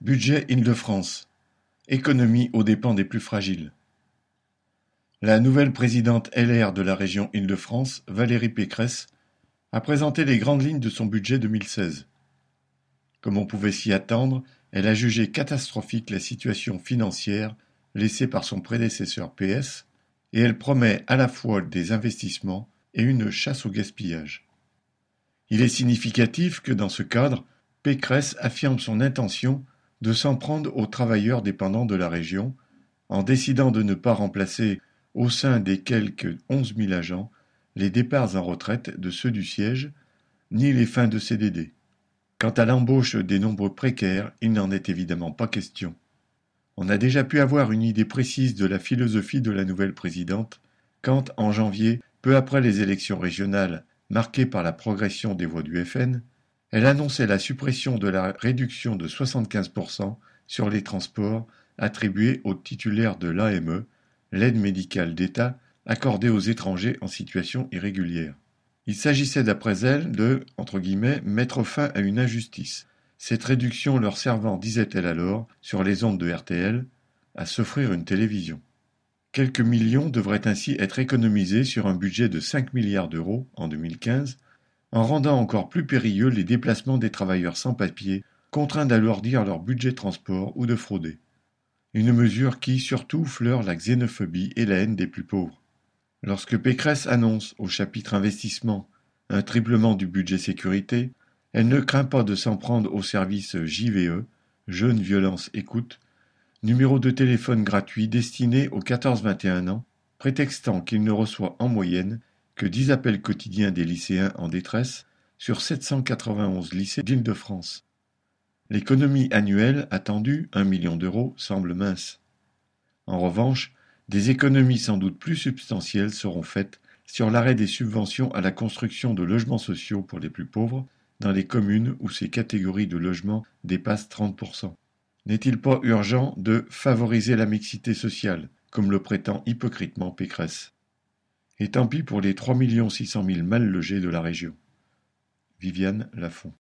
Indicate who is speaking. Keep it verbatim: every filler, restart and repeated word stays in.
Speaker 1: Budget Île-de-France. Économie aux dépens des plus fragiles. La nouvelle présidente L R de la région Île-de-France, Valérie Pécresse, a présenté les grandes lignes de son budget deux mille seize. Comme on pouvait s'y attendre, elle a jugé catastrophique la situation financière laissée par son prédécesseur P S, et elle promet à la fois des investissements et une chasse au gaspillage. Il est significatif que dans ce cadre, Pécresse affirme son intention de s'en prendre aux travailleurs dépendants de la région, en décidant de ne pas remplacer, au sein des quelque onze mille agents, les départs en retraite de ceux du siège, ni les fins de C D D. Quant à l'embauche des nombreux précaires, il n'en est évidemment pas question. On a déjà pu avoir une idée précise de la philosophie de la nouvelle présidente, quand, en janvier, peu après les élections régionales marquées par la progression des voix du F N, elle annonçait la suppression de la réduction de soixante-quinze pour cent sur les transports attribués aux titulaires de l'A M E, l'aide médicale d'État accordée aux étrangers en situation irrégulière. Il s'agissait d'après elle de entre guillemets, « mettre fin à une injustice », cette réduction leur servant, disait-elle alors, sur les ondes de R T L, à s'offrir une télévision. Quelques millions devraient ainsi être économisés sur un budget de cinq milliards d'euros en deux mille quinze, en rendant encore plus périlleux les déplacements des travailleurs sans papier, contraints d'alourdir leur budget transport ou de frauder. Une mesure qui, surtout, fleure la xénophobie et la haine des plus pauvres. Lorsque Pécresse annonce, au chapitre investissement, un triplement du budget sécurité, elle ne craint pas de s'en prendre au service J V E, Jeunes Violence Écoute, numéro de téléphone gratuit destiné aux quatorze vingt et un ans, prétextant qu'il ne reçoit en moyenne que dix appels quotidiens des lycéens en détresse sur sept cent quatre-vingt-onze lycées d'Île-de-France. L'économie annuelle attendue, un million d'euros, semble mince. En revanche, des économies sans doute plus substantielles seront faites sur l'arrêt des subventions à la construction de logements sociaux pour les plus pauvres dans les communes où ces catégories de logements dépassent trente pour cent. N'est-il pas urgent de favoriser la mixité sociale, comme le prétend hypocritement Pécresse? Et tant pis pour les trois millions six cent mille mal logés de la région. Viviane Lafont.